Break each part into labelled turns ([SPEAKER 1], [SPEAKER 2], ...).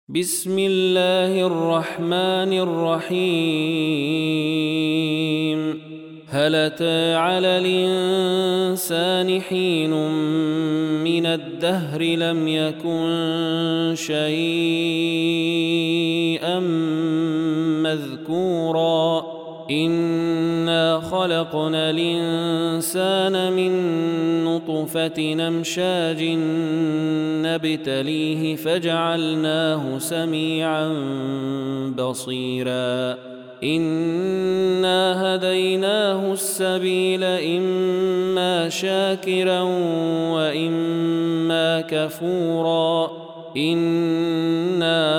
[SPEAKER 1] بسم الله الرحمن الرحيم. هل أتى على الإنسان حين من الدهر لم يكن شيئا مذكورا إنا خلقنا الإنسان من نطفة أمشاج نبتليه فجعلناه سميعا بصيرا إنا هديناه السبيل إما شاكرا وإما كفورا إنا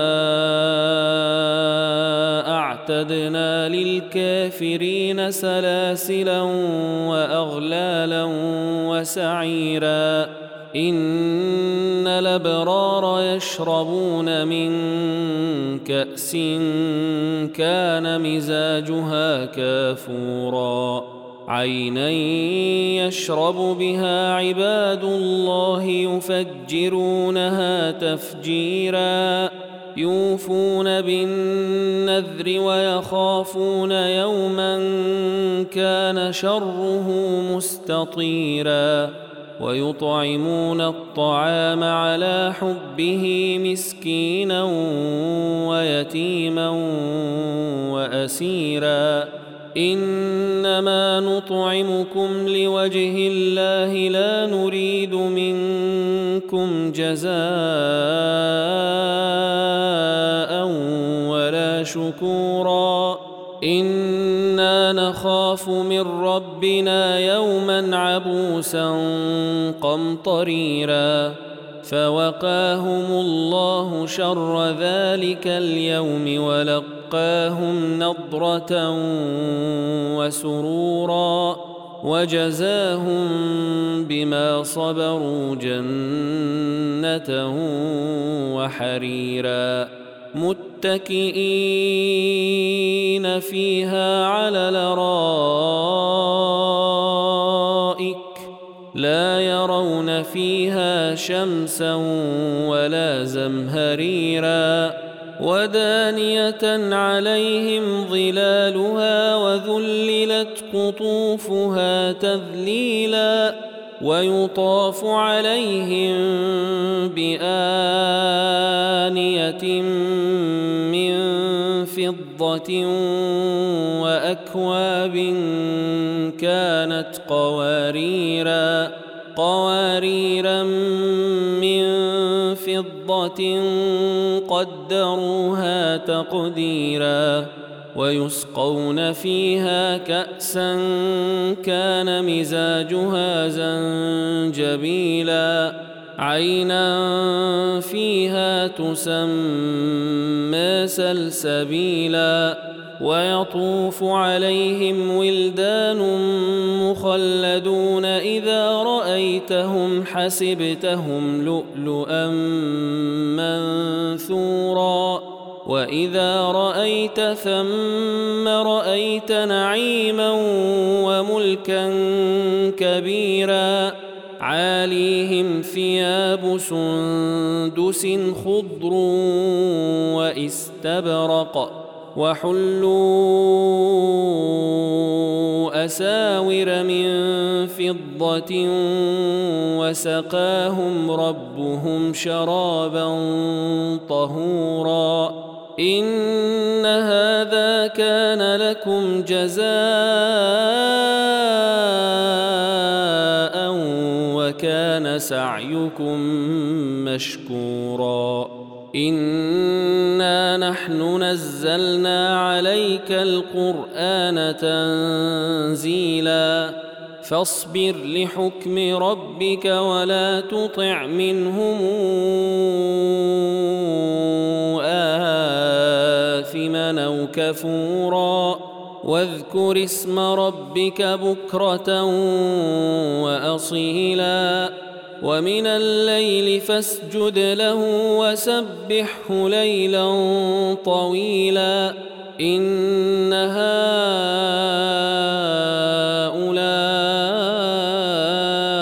[SPEAKER 1] أعتدنا للكافرين سلاسلا وأغلالا وسعيرا إن الأبرار يشربون من كأس كان مزاجها كافورا عينا يشرب بها عباد الله يفجرونها تفجيرا يوفون بالنذر ويخافون يوما كان شره مستطيرا ويطعمون الطعام على حبه مسكينا ويتيما وأسيرا إنما نطعمكم لوجه الله لا نريد منكم جزاء ولا شكورا إنا نخاف من ربنا يوما عبوسا قمطريرا فوقاهم الله شر ذلك اليوم ولقاهم نضرة وسرورا وجزاهم بما صبروا جنة وحريرا متكئين فيها على الأرائك لا يرون فيها شمسا ولا زمهريرا ودانية عليهم ظلالها وذللت قطوفها تذليلا ويطاف عليهم بآنية من فضة وأكواب كانت قواريرا من فضة قدروها تقديرا ويسقون فيها كأسا كان مزاجها زنجبيلا عينا فيها تسمى سلسبيلا ويطوف عليهم ولدان مخلدون إذا رأيتهم حسبتهم لؤلؤا منثورا وإذا رأيت ثم رأيت نعيما وملكا كبيرا عاليهم ثياب سندس خضر واستبرق وحلوا أساور من فضة وسقاهم ربهم شرابا طهورا إن هذا كان لكم جزاء وكان سعيكم مشكورا إنا نحن نزلنا عليك القرآن تنزيلا فاصبر لحكم ربك ولا تطع منهم آثما أو كفورا واذكر اسم ربك بكرة وأصيلا ومن الليل فاسجد له وسبحه ليلا طويلا إن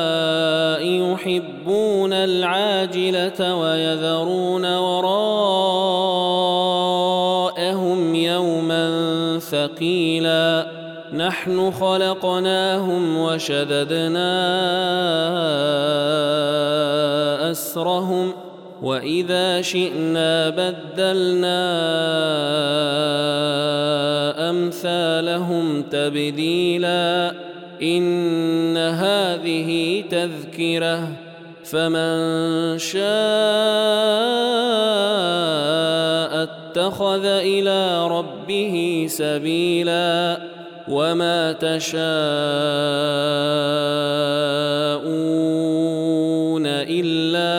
[SPEAKER 1] هؤلاء يحبون العاجلة ويذرون وراءهم ثقيلا نحن خلقناهم وشددنا أسرهم وإذا شئنا بدلنا أمثالهم تبديلا إن هذه تذكرة فمن شاء اتخذ إلى ربه سبيلا وما تشاءون إلا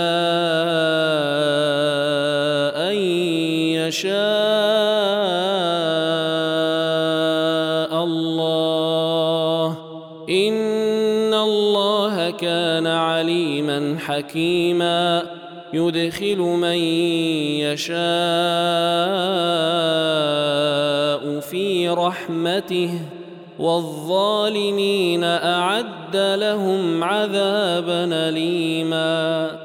[SPEAKER 1] أن يشاء الله إن الله كان عليما حكيما يدخل من يشاء في رحمته والظالمين أعد لهم عذابا أليما